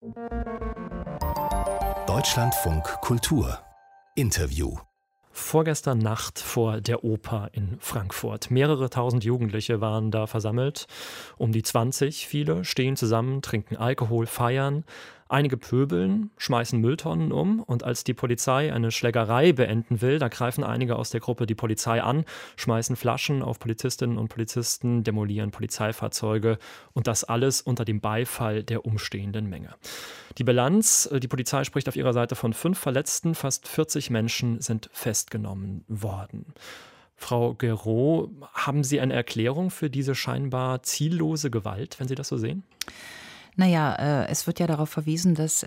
Deutschlandfunk Kultur Interview. Vorgestern Nacht vor der Oper in Frankfurt. Mehrere tausend Jugendliche waren da versammelt. Um die 20, viele stehen zusammen, trinken Alkohol, feiern. Einige pöbeln, schmeißen Mülltonnen um und als die Polizei eine Schlägerei beenden will, da greifen einige aus der Gruppe die Polizei an, schmeißen Flaschen auf Polizistinnen und Polizisten, demolieren Polizeifahrzeuge und das alles unter dem Beifall der umstehenden Menge. Die Bilanz, die Polizei spricht auf ihrer Seite von 5 Verletzten, fast 40 Menschen sind festgenommen worden. Frau Guéraud, haben Sie eine Erklärung für diese scheinbar ziellose Gewalt, wenn Sie das so sehen? Naja, es wird ja darauf verwiesen, dass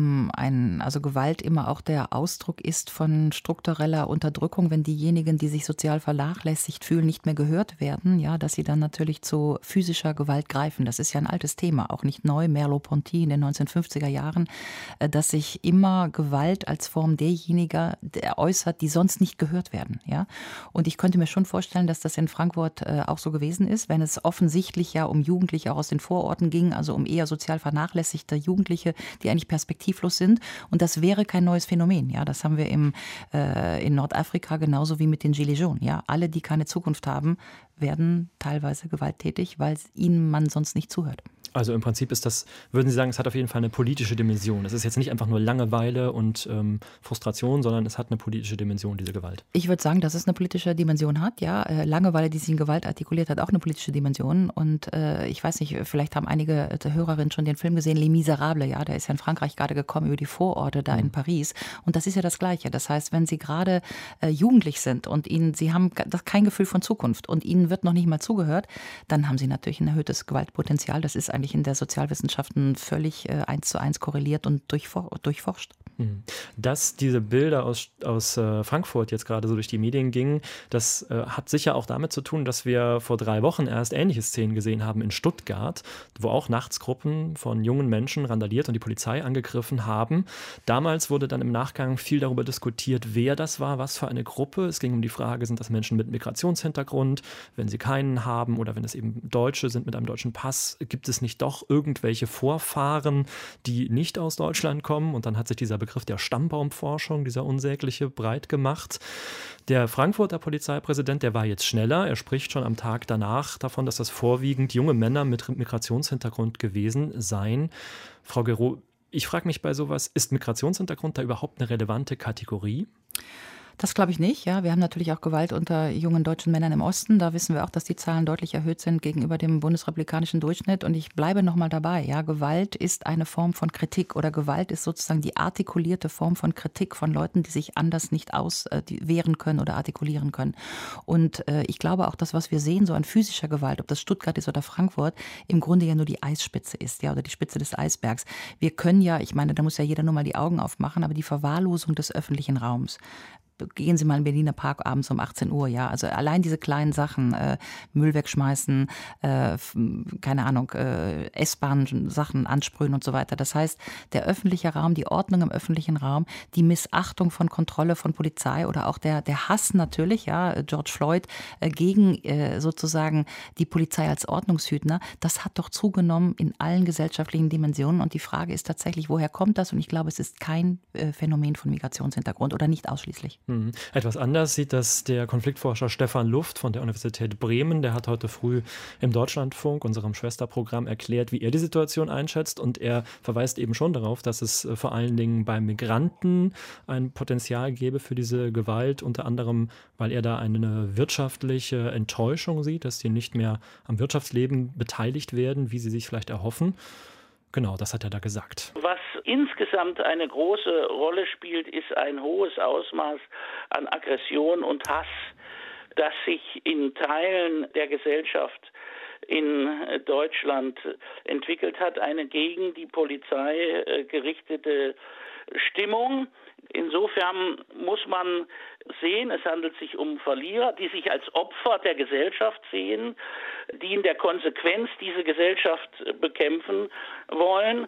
also Gewalt immer auch der Ausdruck ist von struktureller Unterdrückung, wenn diejenigen, die sich sozial vernachlässigt fühlen, nicht mehr gehört werden, ja, dass sie dann natürlich zu physischer Gewalt greifen. Das ist ja ein altes Thema, auch nicht neu. Merleau-Ponty in den 1950er Jahren, dass sich immer Gewalt als Form derjenigen äußert, die sonst nicht gehört werden, ja. Und ich könnte mir schon vorstellen, dass das in Frankfurt auch so gewesen ist, wenn es offensichtlich ja um Jugendliche auch aus den Vororten ging, also um eher sozial vernachlässigte Jugendliche, die eigentlich perspektivlos sind. Und das wäre kein neues Phänomen. Ja, das haben wir in Nordafrika genauso wie mit den Gilets jaunes. Ja, alle, die keine Zukunft haben, werden teilweise gewalttätig, weil ihnen man sonst nicht zuhört. Also im Prinzip ist das, würden Sie sagen, es hat auf jeden Fall eine politische Dimension. Es ist jetzt nicht einfach nur Langeweile und Frustration, sondern es hat eine politische Dimension, diese Gewalt. Ich würde sagen, dass es eine politische Dimension hat, ja. Langeweile, die sich in Gewalt artikuliert, hat auch eine politische Dimension. Und ich weiß nicht, vielleicht haben einige Hörerinnen schon den Film gesehen, Les Miserables, ja. Der ist ja in Frankreich gerade gekommen, über die Vororte da in Paris. Und das ist ja das Gleiche. Das heißt, wenn Sie gerade jugendlich sind und Sie haben kein Gefühl von Zukunft und Ihnen wird noch nicht mal zugehört, dann haben Sie natürlich ein erhöhtes Gewaltpotenzial. Das ist eigentlich in der Sozialwissenschaften völlig 1:1 korreliert und durchforscht. Dass diese Bilder aus Frankfurt jetzt gerade so durch die Medien gingen, das hat sicher auch damit zu tun, dass wir vor 3 Wochen erst ähnliche Szenen gesehen haben in Stuttgart, wo auch nachts Gruppen von jungen Menschen randaliert und die Polizei angegriffen haben. Damals wurde dann im Nachgang viel darüber diskutiert, wer das war, was für eine Gruppe. Es ging um die Frage, sind das Menschen mit Migrationshintergrund? Wenn sie keinen haben oder wenn es eben Deutsche sind mit einem deutschen Pass, gibt es nicht doch irgendwelche Vorfahren, die nicht aus Deutschland kommen? Und dann hat sich dieser Begriff der Stammbaumforschung, dieser unsägliche, breit gemacht. Der Frankfurter Polizeipräsident, der war jetzt schneller. Er spricht schon am Tag danach davon, dass das vorwiegend junge Männer mit Migrationshintergrund gewesen seien. Frau Guéraud, ich frage mich bei sowas, ist Migrationshintergrund da überhaupt eine relevante Kategorie? Das glaube ich nicht. Ja, wir haben natürlich auch Gewalt unter jungen deutschen Männern im Osten. Da wissen wir auch, dass die Zahlen deutlich erhöht sind gegenüber dem bundesrepublikanischen Durchschnitt. Und ich bleibe noch mal dabei. Ja, Gewalt ist eine Form von Kritik oder Gewalt ist sozusagen die artikulierte Form von Kritik von Leuten, die sich anders nicht wehren können oder artikulieren können. Und ich glaube auch, dass was wir sehen, so an physischer Gewalt, ob das Stuttgart ist oder Frankfurt, im Grunde ja nur die Eisspitze ist, ja, oder die Spitze des Eisbergs. Wir können ja, ich meine, da muss ja jeder nur mal die Augen aufmachen, aber die Verwahrlosung des öffentlichen Raums. Gehen Sie mal in den Berliner Park abends um 18 Uhr, ja. Also allein diese kleinen Sachen, Müll wegschmeißen, keine Ahnung, S-Bahn-Sachen ansprühen und so weiter. Das heißt, der öffentliche Raum, die Ordnung im öffentlichen Raum, die Missachtung von Kontrolle von Polizei oder auch der Hass natürlich, ja, George Floyd gegen sozusagen die Polizei als Ordnungshüter, das hat doch zugenommen in allen gesellschaftlichen Dimensionen. Und die Frage ist tatsächlich, woher kommt das? Und ich glaube, es ist kein Phänomen von Migrationshintergrund oder nicht ausschließlich. Etwas anders sieht das der Konfliktforscher Stefan Luft von der Universität Bremen. Der hat heute früh im Deutschlandfunk, unserem Schwesterprogramm, erklärt, wie er die Situation einschätzt. Und er verweist eben schon darauf, dass es vor allen Dingen bei Migranten ein Potenzial gäbe für diese Gewalt. Unter anderem, weil er da eine wirtschaftliche Enttäuschung sieht, dass sie nicht mehr am Wirtschaftsleben beteiligt werden, wie sie sich vielleicht erhoffen. Genau, das hat er da gesagt. Was insgesamt eine große Rolle spielt, ist ein hohes Ausmaß an Aggression und Hass, das sich in Teilen der Gesellschaft in Deutschland entwickelt hat. Eine gegen die Polizei gerichtete Stimmung. Insofern muss man sehen, es handelt sich um Verlierer, die sich als Opfer der Gesellschaft sehen, die in der Konsequenz diese Gesellschaft bekämpfen wollen.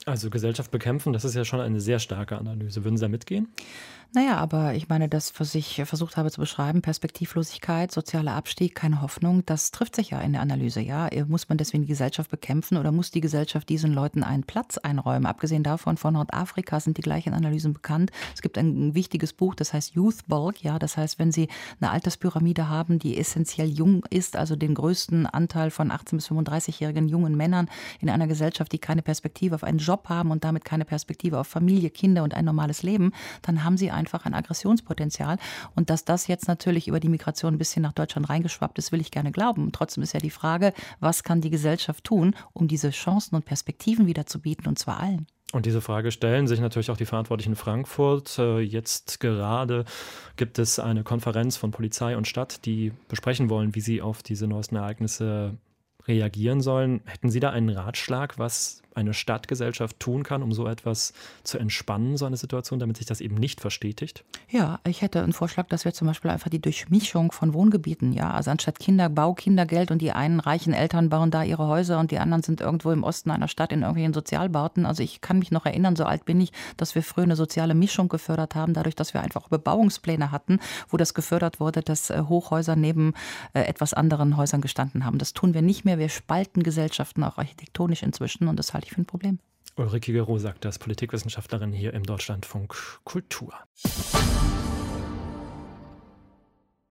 Also Gesellschaft bekämpfen, das ist ja schon eine sehr starke Analyse. Würden Sie da mitgehen? Naja, aber ich meine, das, was ich versucht habe zu beschreiben, Perspektivlosigkeit, sozialer Abstieg, keine Hoffnung, das trifft sich ja in der Analyse. Ja, muss man deswegen die Gesellschaft bekämpfen oder muss die Gesellschaft diesen Leuten einen Platz einräumen? Abgesehen davon, von Nordafrika sind die gleichen Analysen bekannt. Es gibt ein wichtiges Buch, das heißt Youth Bulk. Ja, das heißt, wenn Sie eine Alterspyramide haben, die essentiell jung ist, also den größten Anteil von 18- bis 35-jährigen jungen Männern in einer Gesellschaft, die keine Perspektive auf einen Job haben und damit keine Perspektive auf Familie, Kinder und ein normales Leben, dann haben Sie einfach ein Aggressionspotenzial. Und dass das jetzt natürlich über die Migration ein bisschen nach Deutschland reingeschwappt ist, will ich gerne glauben. Trotzdem ist ja die Frage, was kann die Gesellschaft tun, um diese Chancen und Perspektiven wieder zu bieten, und zwar allen. Und diese Frage stellen sich natürlich auch die Verantwortlichen in Frankfurt. Jetzt gerade gibt es eine Konferenz von Polizei und Stadt, die besprechen wollen, wie sie auf diese neuesten Ereignisse reagieren sollen. Hätten Sie da einen Ratschlag, was eine Stadtgesellschaft tun kann, um so etwas zu entspannen, so eine Situation, damit sich das eben nicht verstetigt? Ja, ich hätte einen Vorschlag, dass wir zum Beispiel einfach die Durchmischung von Wohngebieten, ja, also anstatt Kindergeld und die einen reichen Eltern bauen da ihre Häuser und die anderen sind irgendwo im Osten einer Stadt in irgendwelchen Sozialbauten. Also ich kann mich noch erinnern, so alt bin ich, dass wir früher eine soziale Mischung gefördert haben, dadurch, dass wir einfach Bebauungspläne hatten, wo das gefördert wurde, dass Hochhäuser neben etwas anderen Häusern gestanden haben. Das tun wir nicht mehr. Wir spalten Gesellschaften auch architektonisch inzwischen und das halte ich für ein Problem. Ulrike Gero sagt das, Politikwissenschaftlerin hier im Deutschlandfunk Kultur.